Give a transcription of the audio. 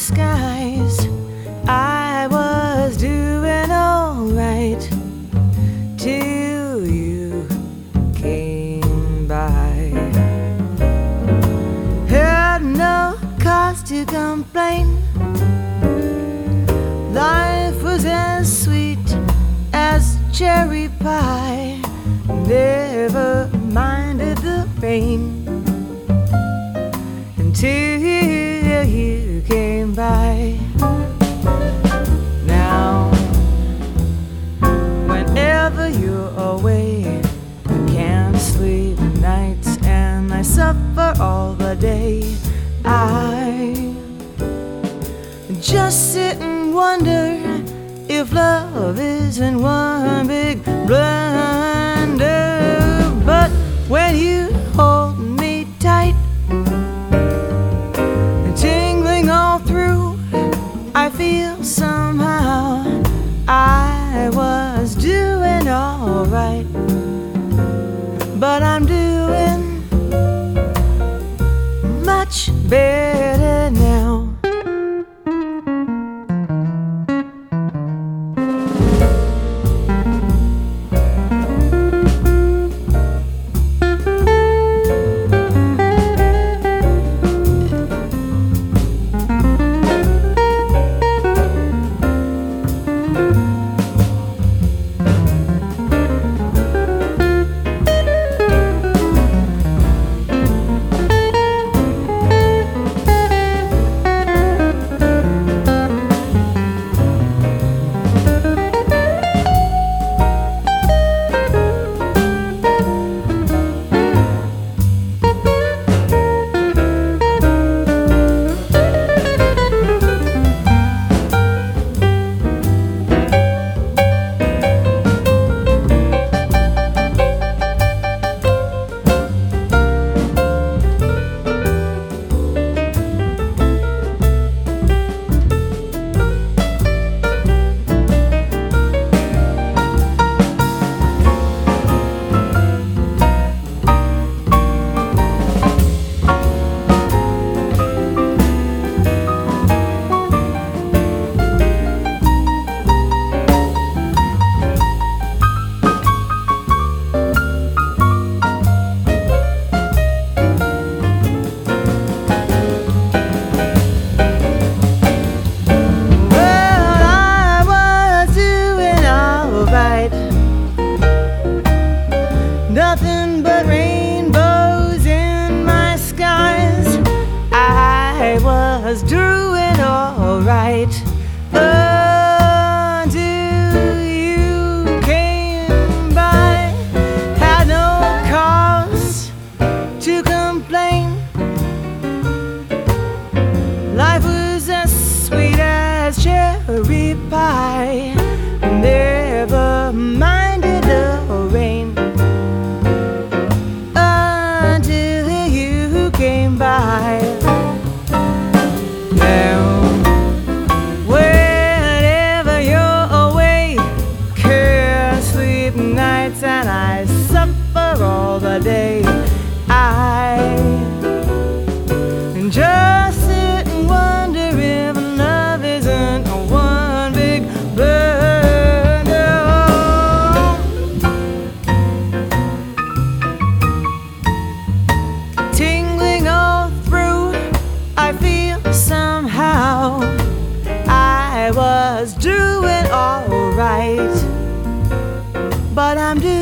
skies. I was doing alright till you came by. Had no cause to complain. Life was as sweet as cherry pie. Never minded the pain until you came by. Now, whenever you're away, I can't sleep nights and I suffer all the day. I just sit and wonder if love isn't one big blunder. But when you hold me tight, tingling all through, I feel somehow I was doing alright. But I'm doing much better now. Nothing but rainbows in my skies. I was doing alright until you came by. Had no cause to complain. Life was as sweet as cherry pie. Never minded the rain until you came by. Now, whenever you're away, can't sleep nights and I suffer all the day. I just sit and wonder if love isn't one big blunder. Tingling all through, I feel somehow I was doing alright. But I'm doing